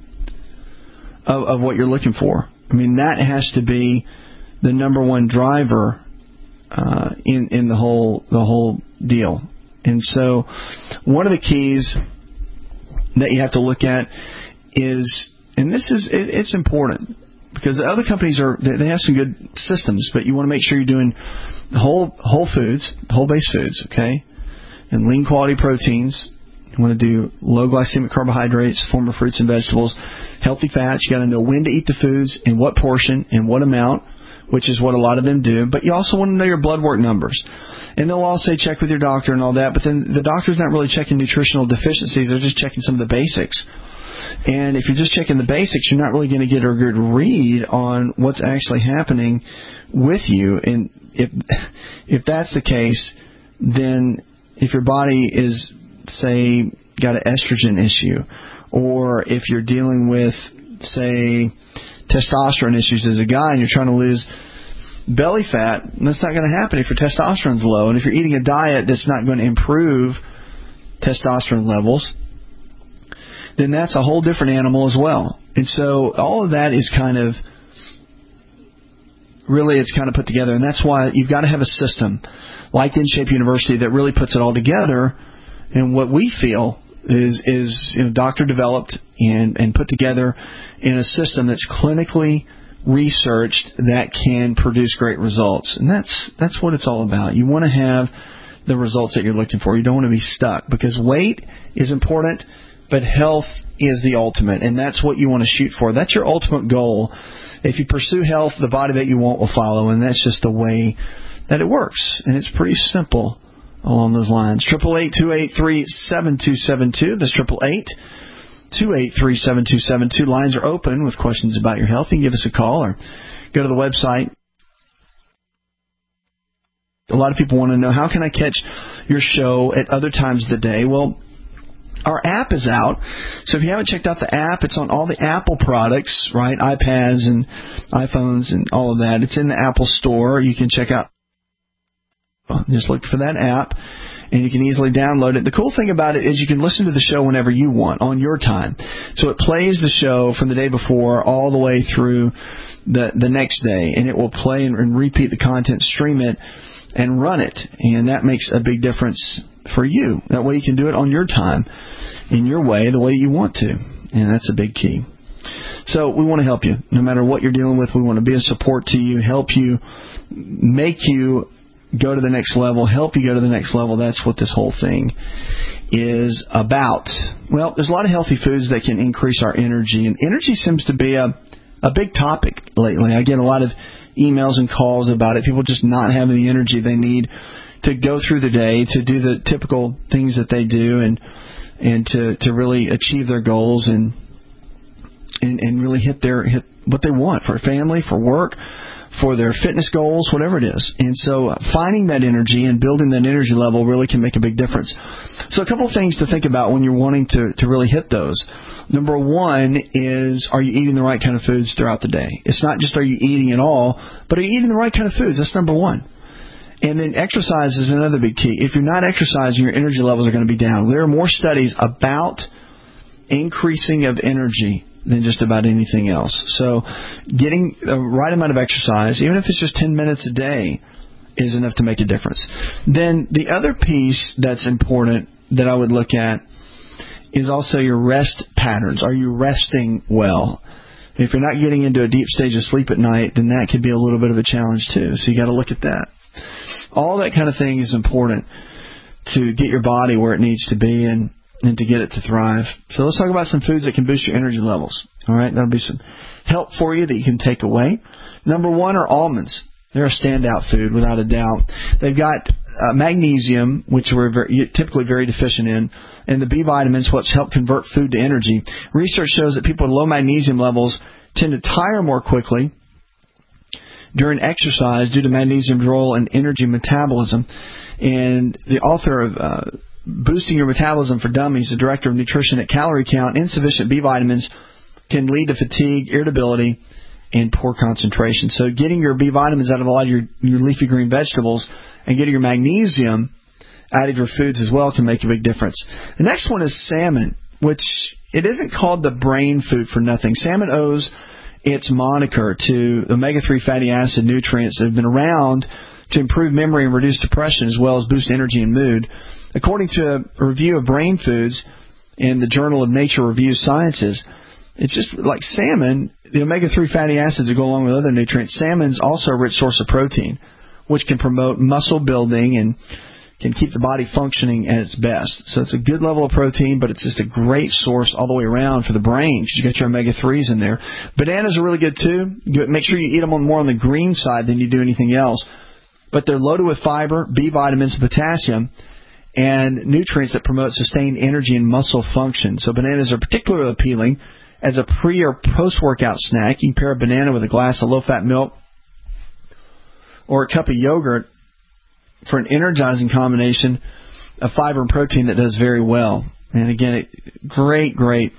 Speaker 2: of, of what you're looking for. I mean, that has to be the number one driver uh, in in the whole the whole deal. And so, one of the keys that you have to look at is, and this is it, it's important because the other companies are they have some good systems, but you want to make sure you're doing whole whole foods, whole based foods, okay. And lean quality proteins. You want to do low glycemic carbohydrates, former fruits and vegetables, healthy fats. You got to know when to eat the foods, in what portion, in what amount, which is what a lot of them do. But you also want to know your blood work numbers. And they'll all say check with your doctor and all that. But then the doctor's not really checking nutritional deficiencies. They're just checking some of the basics. And if you're just checking the basics, you're not really going to get a good read on what's actually happening with you. And if if that's the case, then if your body is, say, got an estrogen issue, or if you're dealing with, say, testosterone issues as a guy and you're trying to lose belly fat, that's not going to happen if your testosterone's low. And if you're eating a diet that's not going to improve testosterone levels, then that's a whole different animal as well. And so all of that is kind of, really it's kind of put together. And that's why you've got to have a system like InShape University that really puts it all together. And what we feel is is you know, doctor developed and, and put together in a system that's clinically researched that can produce great results. And that's that's what it's all about. You want to have the results that you're looking for. You don't want to be stuck because weight is important, but health is the ultimate, and that's what you want to shoot for. That's your ultimate goal. If you pursue health, the body that you want will follow, and that's just the way that it works. And it's pretty simple along those lines. triple eight, two eight three, seven two seven two. That's triple eight, two eight three, seven two seven two. Lines are open with questions about your health. You can give us a call or go to the website. A lot of people want to know, how can I catch your show at other times of the day? Well, our app is out. So if you haven't checked out the app, it's on all the Apple products, right? iPads and iPhones and all of that. It's in the Apple Store. You can check out. Just look for that app, and you can easily download it. The cool thing about it is you can listen to the show whenever you want, on your time. So it plays the show from the day before all the way through the the next day, and it will play and, and repeat the content, stream it, and run it. And that makes a big difference for you. That way you can do it on your time, in your way, the way you want to. And that's a big key. So we want to help you. No matter what you're dealing with, we want to be a support to you, help you, make you go to the next level, help you go to the next level. That's what this whole thing is about. Well, there's a lot of healthy foods that can increase our energy, and energy seems to be a, a big topic lately. I get a lot of emails and calls about it, people just not having the energy they need to go through the day, to do the typical things that they do, and and to, to really achieve their goals and, and and really hit their hit what they want for family, for work, for their fitness goals, whatever it is. And so uh, finding that energy and building that energy level really can make a big difference. So a couple of things to think about when you're wanting to, to really hit those. Number one is, are you eating the right kind of foods throughout the day? It's not just are you eating at all, but are you eating the right kind of foods? That's number one. And then exercise is another big key. If you're not exercising, your energy levels are going to be down. There are more studies about increasing of energy than just about anything else. So getting the right amount of exercise, even if it's just ten minutes a day, is enough to make a difference. Then the other piece that's important that I would look at is also your rest patterns. Are you resting well? If you're not getting into a deep stage of sleep at night, then that could be a little bit of a challenge too. So you got to look at that. All that kind of thing is important to get your body where it needs to be and and to get it to thrive. So let's talk about some foods that can boost your energy levels. All right, that'll be some help for you that you can take away. Number one are almonds. They're a standout food without a doubt. They've got uh, magnesium, which we're very, typically very deficient in, and the B vitamins, which help convert food to energy. Research shows that people with low magnesium levels tend to tire more quickly during exercise due to magnesium's role in energy metabolism. And the author of uh, Boosting Your Metabolism for Dummies, the director of nutrition at Calorie Count, insufficient B vitamins can lead to fatigue, irritability, and poor concentration. So getting your B vitamins out of a lot of your, your leafy green vegetables and getting your magnesium out of your foods as well can make a big difference. The next one is salmon, which it isn't called the brain food for nothing. Salmon owes its moniker to omega three fatty acid nutrients that have been around to improve memory and reduce depression, as well as boost energy and mood. According to a review of brain foods in the Journal of Nature Reviews Sciences, it's just like salmon, the omega three fatty acids that go along with other nutrients. Salmon's also a rich source of protein, which can promote muscle building and can keep the body functioning at its best. So it's a good level of protein, but it's just a great source all the way around for the brain because you got your omega threes in there. Bananas are really good too. Make sure you eat them on more on the green side than you do anything else. But they're loaded with fiber, B vitamins, potassium, and nutrients that promote sustained energy and muscle function. So bananas are particularly appealing as a pre- or post-workout snack. You can pair a banana with a glass of low-fat milk or a cup of yogurt for an energizing combination of fiber and protein that does very well. And again, it, great, great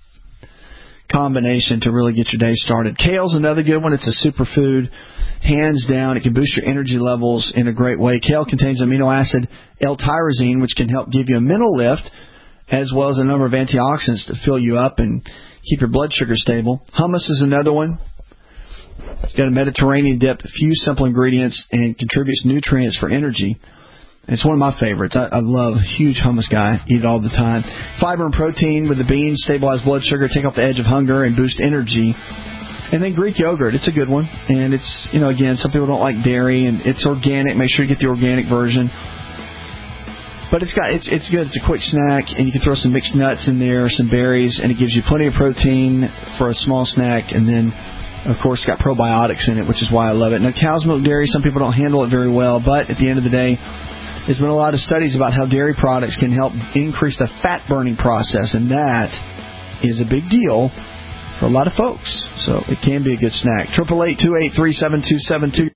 Speaker 2: combination to really get your day started. Kale's another good one. It's a superfood. Hands down, it can boost your energy levels in a great way. Kale contains amino acid L-tyrosine, which can help give you a mental lift, as well as a number of antioxidants to fill you up and keep your blood sugar stable. Hummus is another one. It's got a Mediterranean dip, a few simple ingredients, and contributes nutrients for energy. It's one of my favorites. I, I love a huge hummus guy. Eat it all the time. Fiber and protein with the beans stabilize blood sugar, take off the edge of hunger, and boost energy. And then Greek yogurt, it's a good one. And it's, you know, again, some people don't like dairy, and it's organic. Make sure you get the organic version. But it's got it's it's good. It's a quick snack, and you can throw some mixed nuts in there, some berries, and it gives you plenty of protein for a small snack. And then, of course, it's got probiotics in it, which is why I love it. Now, cow's milk dairy, some people don't handle it very well, but at the end of the day, there's been a lot of studies about how dairy products can help increase the fat-burning process, and that is a big deal for a lot of folks. So it can be a good snack. eight eight eight, two eight three, seven two seven two.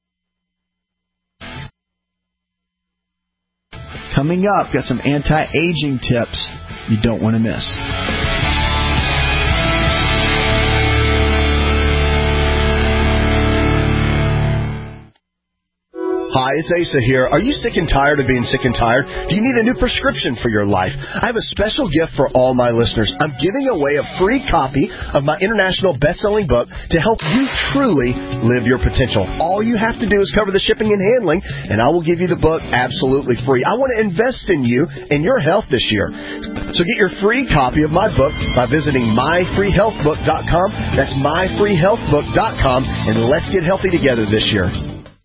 Speaker 2: Coming up, got some anti-aging tips you don't want to miss.
Speaker 4: Hi, it's Asa here. Are you sick and tired of being sick and tired? Do you need a new prescription for your life? I have a special gift for all my listeners. I'm giving away a free copy of my international best-selling book to help you truly live your potential. All you have to do is cover the shipping and handling, and I will give you the book absolutely free. I want to invest in you and your health this year. So get your free copy of my book by visiting my free health book dot com. That's my free health book dot com, and let's get healthy together this year.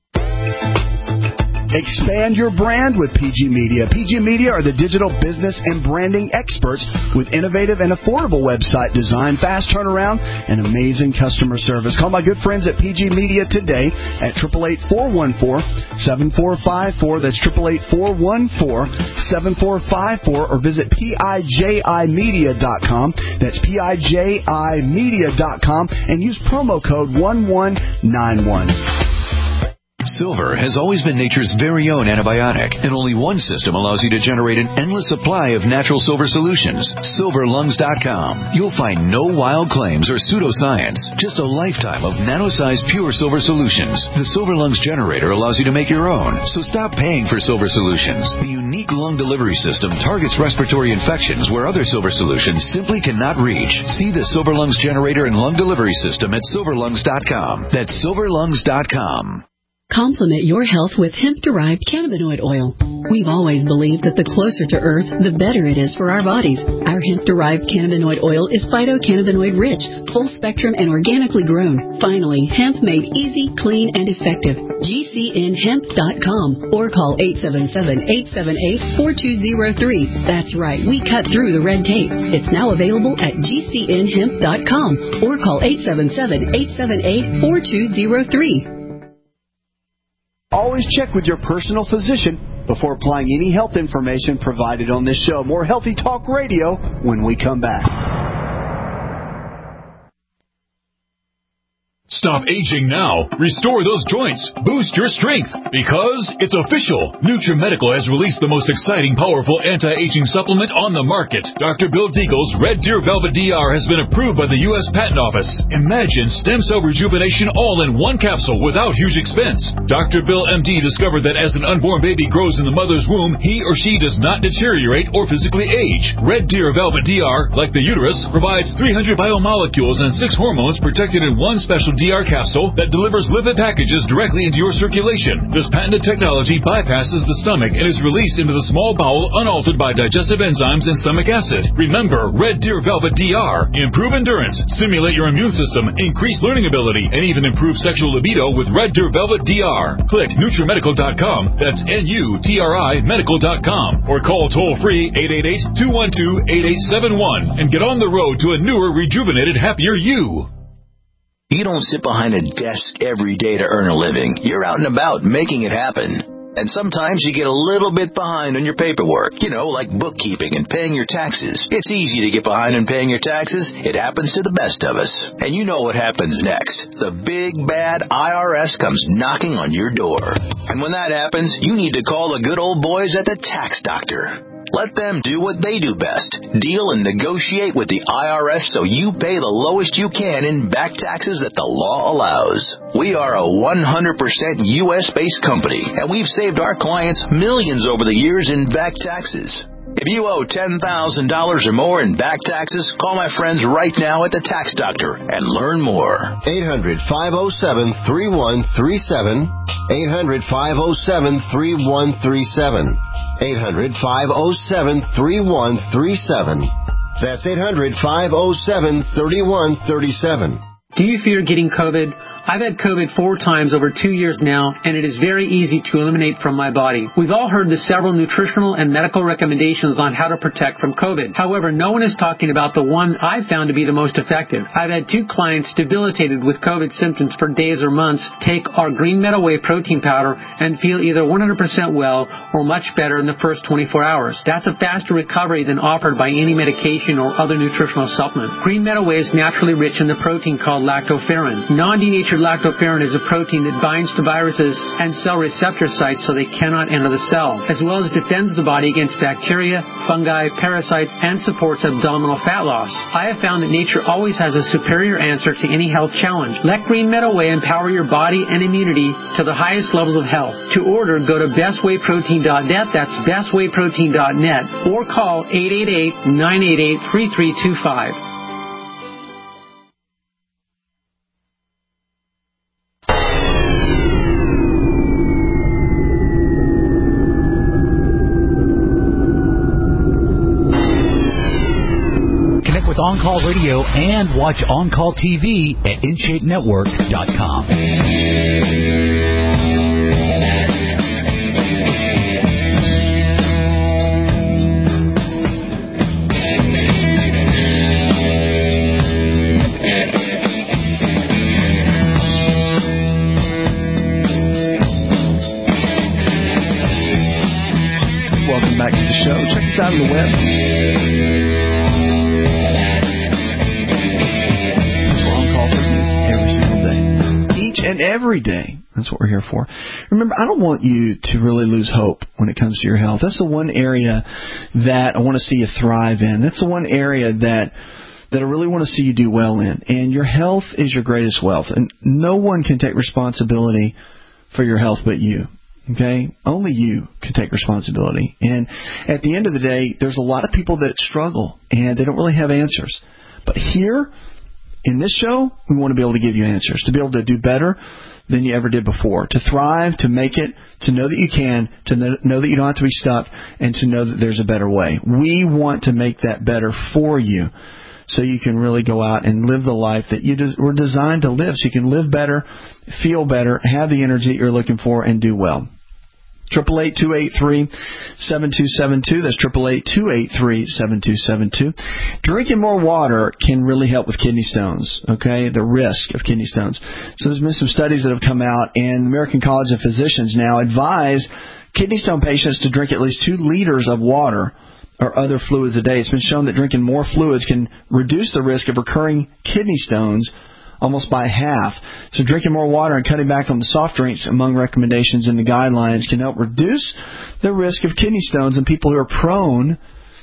Speaker 5: Expand your brand with P G Media. P G Media are the digital business and branding experts with innovative and affordable website design, fast turnaround, and amazing customer service. Call my good friends at P G Media today at eight eight eight, four one four, seven four five four. That's eight eight eight, four one four, seven four five four. Or visit P I J I media dot com. That's P I J I media dot com and use promo code one one nine one.
Speaker 11: Silver has always been nature's very own antibiotic, and only one system allows you to generate an endless supply of natural silver solutions. silver lungs dot com. You'll find no wild claims or pseudoscience, just a lifetime of nano-sized pure silver solutions. The Silver Lungs generator allows you to make your own, so stop paying for silver solutions. The unique lung delivery system targets respiratory infections where other silver solutions simply cannot reach. See the Silver Lungs generator and lung delivery system at silver lungs dot com. That's silver lungs dot com.
Speaker 10: Complement your health with hemp-derived cannabinoid oil. We've always believed that the closer to Earth, the better it is for our bodies. Our hemp-derived cannabinoid oil is phytocannabinoid-rich, full-spectrum, and organically grown. Finally, hemp made easy, clean, and effective. G C N hemp dot com or call eight seven seven, eight seven eight, four two zero three. That's right, we cut through the red tape. It's now available at G C N hemp dot com or call eight seven seven, eight seven eight, four two zero three.
Speaker 5: Always check with your personal physician before applying any health information provided on this show. More Healthy Talk Radio when we come back.
Speaker 1: Stop aging now. Restore those joints. Boost your strength. Because it's official. NutriMedical has released the most exciting, powerful anti-aging supplement on the market. Doctor Bill Deagle's Red Deer Velvet D R has been approved by the U S Patent Office. Imagine stem cell rejuvenation all in one capsule without huge expense. Doctor Bill M D discovered that as an unborn baby grows in the mother's womb, he or she does not deteriorate or physically age. Red Deer Velvet D R, like the uterus, provides three hundred biomolecules and six hormones protected in one special D R capsule that delivers lipid packages directly into your circulation. This patented technology bypasses the stomach and is released into the small bowel unaltered by digestive enzymes and stomach acid. Remember, Red Deer Velvet D R. Improve endurance, stimulate your immune system, increase learning ability, and even improve sexual libido with Red Deer Velvet D R. Click NutriMedical dot com. That's N U T R I medical dot com. Or call toll-free eight eight eight, two one two, eight eight seven one and get on the road to a newer, rejuvenated, happier you.
Speaker 15: You don't sit behind a desk every day to earn a living. You're out and about making it happen. And sometimes you get a little bit behind on your paperwork, you know, like bookkeeping and paying your taxes. It's easy to get behind on paying your taxes. It happens to the best of us. And you know what happens next. The big, bad I R S comes knocking on your door. And when that happens, you need to call the good old boys at the Tax Doctor. Let them do what they do best. Deal and negotiate with the I R S so you pay the lowest you can in back taxes that the law allows. We are a one hundred percent U S-based company, and we've saved our clients millions over the years in back taxes. If you owe ten thousand dollars or more in back taxes, call my friends right now at the Tax Doctor and learn more.
Speaker 16: eight hundred, five oh seven, three one three seven. eight hundred, five oh seven, three one three seven. eight hundred, five oh seven, three one three seven. That's eight hundred, five oh seven, three one three seven.
Speaker 20: Do you fear getting COVID? I've had COVID four times over two years now, and it is very easy to eliminate from my body. We've all heard the several nutritional and medical recommendations on how to protect from COVID. However, no one is talking about the one I've found to be the most effective. I've had two clients debilitated with COVID symptoms for days or months take our Green Meadow Whey protein powder and feel either one hundred percent well or much better in the first twenty-four hours. That's a faster recovery than offered by any medication or other nutritional supplement. Green Meadow Whey is naturally rich in the protein called lactoferrin. Non-denatured lactoferrin is a protein that binds to viruses and cell receptor sites so they cannot enter the cell, as well as defends the body against bacteria, fungi, parasites, and supports abdominal fat loss. I have found that nature always has a superior answer to any health challenge. Let Green Meadow Whey empower your body and immunity to the highest levels of health. To order, go to best way protein dot net, that's best way protein dot net, or call eight eight eight, nine eight eight, three three two five.
Speaker 21: On Call Radio and watch On Call T V at in shape network dot com.
Speaker 2: Welcome back to the show. Check us out on the web. And every day. That's what we're here for. Remember, I don't want you to really lose hope when it comes to your health. That's the one area that I want to see you thrive in. That's the one area that that I really want to see you do well in. And your health is your greatest wealth. And no one can take responsibility for your health but you. Okay? Only you can take responsibility. And at the end of the day, there's a lot of people that struggle and they don't really have answers. But here, in this show, we want to be able to give you answers, to be able to do better than you ever did before, to thrive, to make it, to know that you can, to know that you don't have to be stuck, and to know that there's a better way. We want to make that better for you so you can really go out and live the life that you were designed to live, so you can live better, feel better, have the energy that you're looking for, and do well. Triple eight two eight three seven two seven two. That's triple eight two eight three seven two seven two. Drinking more water can really help with kidney stones. Okay, the risk of kidney stones. So there's been some studies that have come out, and the American College of Physicians now advise kidney stone patients to drink at least two liters of water or other fluids a day. It's been shown that drinking more fluids can reduce the risk of recurring kidney stones almost by half. So drinking more water and cutting back on the soft drinks among recommendations in the guidelines can help reduce the risk of kidney stones in people who are prone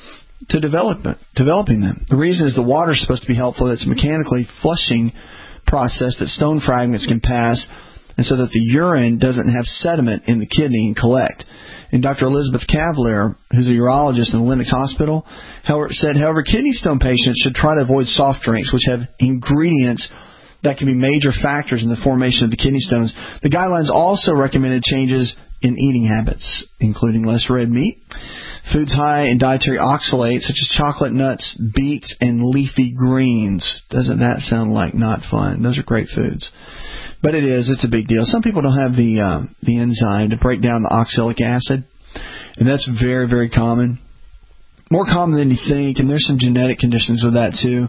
Speaker 2: to development, developing them. The reason is the water is supposed to be helpful. It's a mechanically flushing process that stone fragments can pass, and so that the urine doesn't have sediment in the kidney and collect. And Doctor Elizabeth Cavalier, who's a urologist in the Lenox Hospital, however, said, however, kidney stone patients should try to avoid soft drinks, which have ingredients that can be major factors in the formation of the kidney stones. The guidelines also recommended changes in eating habits, including less red meat, foods high in dietary oxalates, such as chocolate, nuts, beets, and leafy greens. Doesn't that sound like not fun? Those are great foods. But it is. It's a big deal. Some people don't have the uh, the enzyme to break down the oxalic acid, and that's very, very common. More common than you think, and there's some genetic conditions with that too.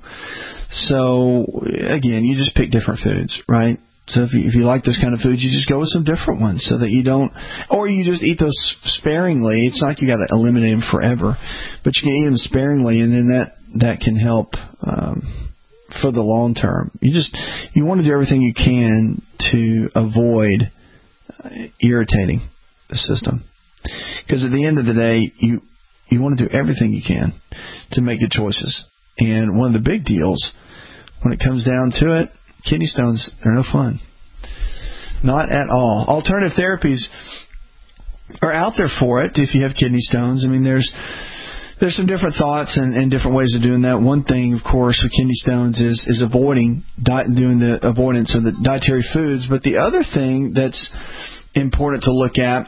Speaker 2: So, again, you just pick different foods, right? So if you, if you like those kind of foods, you just go with some different ones so that you don't, or you just eat those sparingly. It's not like you got to eliminate them forever, but you can eat them sparingly, and then that, that can help um, for the long term. You just, you want to do everything you can to avoid uh, irritating the system. Because at the end of the day, you, you want to do everything you can to make good choices. And one of the big deals, when it comes down to it, kidney stones are no fun. Not at all. Alternative therapies are out there for it if you have kidney stones. I mean, there's there's some different thoughts and, and different ways of doing that. One thing, of course, with kidney stones is, is avoiding, di- doing the avoidance of the dietary foods. But the other thing that's important to look at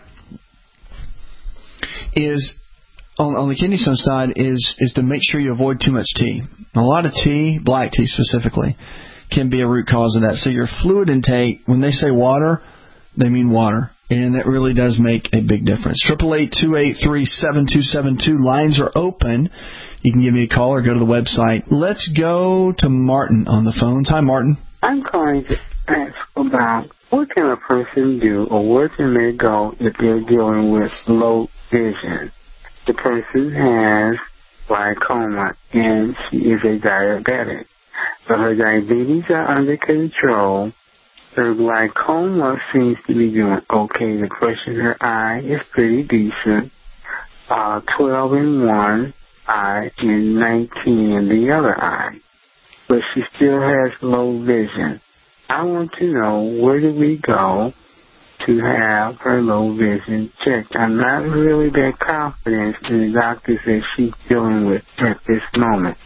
Speaker 2: is, on, on the kidney stone side, is, is to make sure you avoid too much tea. A lot of tea, black tea specifically, can be a root cause of that. So your fluid intake, when they say water, they mean water. And that really does make a big difference. eight eight eight, two eight three, seven two seven two. Lines are open. You can give me a call or go to the website. Let's go to Martin on the phones. Hi, Martin.
Speaker 3: I'm calling to ask about what can a person do or where can they go if they're dealing with low vision. The person has glaucoma and she is a diabetic. But her diabetes are under control. Her glaucoma seems to be doing okay. The pressure in her eye is pretty decent. Uh, twelve in one eye and nineteen in the other eye. But she still has low vision. I want to know, where do we go to have her low vision checked? I'm not really that confident in the doctors that she's dealing with at this moment.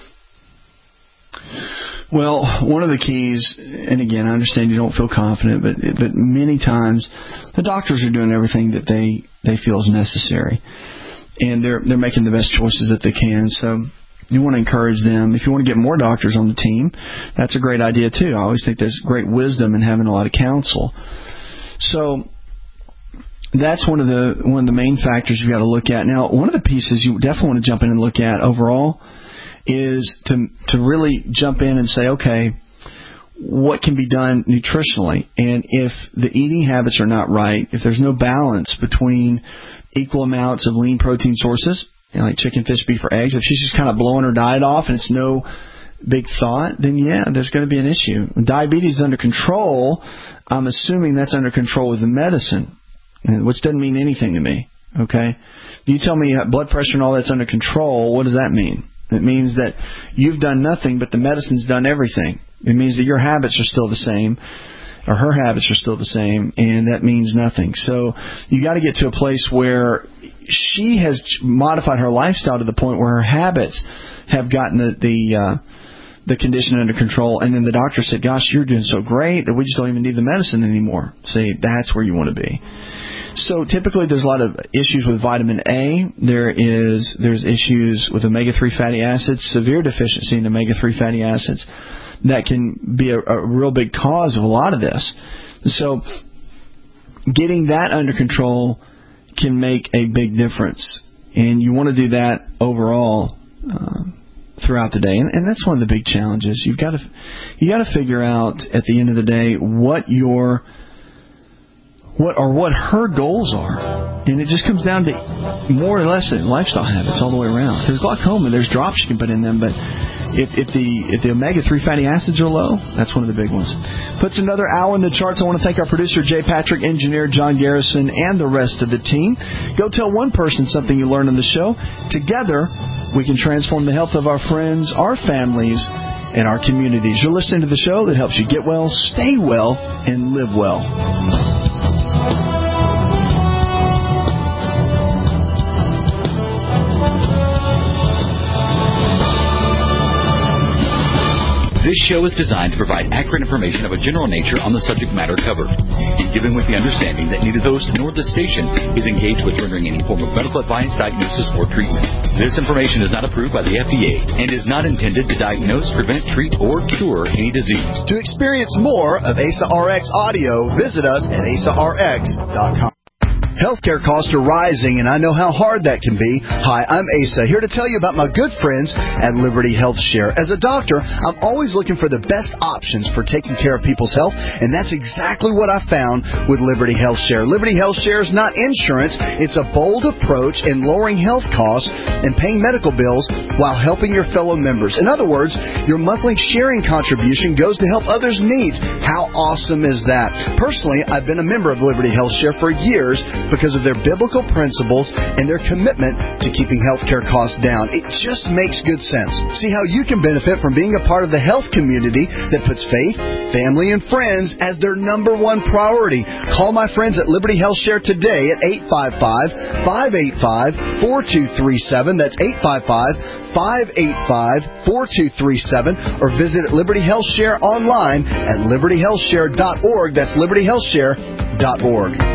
Speaker 2: Well, one of the keys, and again, I understand you don't feel confident, but but many times the doctors are doing everything that they, they feel is necessary, and they're they're making the best choices that they can. So you want to encourage them. If you want to get more doctors on the team, that's a great idea too. I always think there's great wisdom in having a lot of counsel. So that's one of the one of the main factors you've got to look at. Now, one of the pieces you definitely want to jump in and look at overall is to to really jump in and say, okay, what can be done nutritionally? And if the eating habits are not right, if there's no balance between equal amounts of lean protein sources, you know, like chicken, fish, beef, or eggs, if she's just kind of blowing her diet off and it's no big thought, then yeah, there's going to be an issue. When diabetes is under control, I'm assuming that's under control with the medicine, which doesn't mean anything to me, okay? You tell me blood pressure and all that's under control, what does that mean? It means that you've done nothing, but the medicine's done everything. It means that your habits are still the same, or her habits are still the same, and that means nothing. So you got to get to a place where she has modified her lifestyle to the point where her habits have gotten the the, uh, the condition under control, and then the doctor said, gosh, you're doing so great that we just don't even need the medicine anymore. See, that's where you want to be. So typically there's a lot of issues with vitamin A. There is there's issues with omega three fatty acids, severe deficiency in omega three fatty acids. That can be a, a real big cause of a lot of this. So getting that under control can make a big difference. And you want to do that overall uh, throughout the day. And, and that's one of the big challenges. You've got to you got to figure out at the end of the day what your What or what her goals are. And it just comes down to more or less lifestyle habits all the way around. There's glaucoma, there's drops you can put in them, but if, if the if the omega three fatty acids are low, that's one of the big ones. Puts another hour in the charts. I want to thank our producer, Jay Patrick, engineer John Garrison, and the rest of the team. Go tell one person something you learned on the show. Together, we can transform the health of our friends, our families, and our communities. You're listening to the show that helps you get well, stay well, and live well.
Speaker 21: This show is designed to provide accurate information of a general nature on the subject matter covered, given with the understanding that neither the host nor the station is engaged with rendering any form of medical advice, diagnosis, or treatment. This information is not approved by the F D A and is not intended to diagnose, prevent, treat, or cure any disease.
Speaker 4: To experience more of A S A R X audio, visit us at A S A R X dot com. Healthcare costs are rising, and I know how hard that can be. Hi, I'm Asa, here to tell you about my good friends at Liberty Health Share. As a doctor, I'm always looking for the best options for taking care of people's health, and that's exactly what I found with Liberty Health Share. Liberty Health Share is not insurance. It's a bold approach in lowering health costs and paying medical bills while helping your fellow members. In other words, your monthly sharing contribution goes to help others' needs. How awesome is that? Personally, I've been a member of Liberty Health Share for years, because of their biblical principles and their commitment to keeping healthcare costs down. It just makes good sense. See how you can benefit from being a part of the health community that puts faith, family, and friends as their number one priority. Call my friends at Liberty Health Share today at eight five five, five eight five, four two three seven. That's eight five five, five eight five, four two three seven. Or visit Liberty Health Share online at liberty health share dot org. That's liberty health share dot org.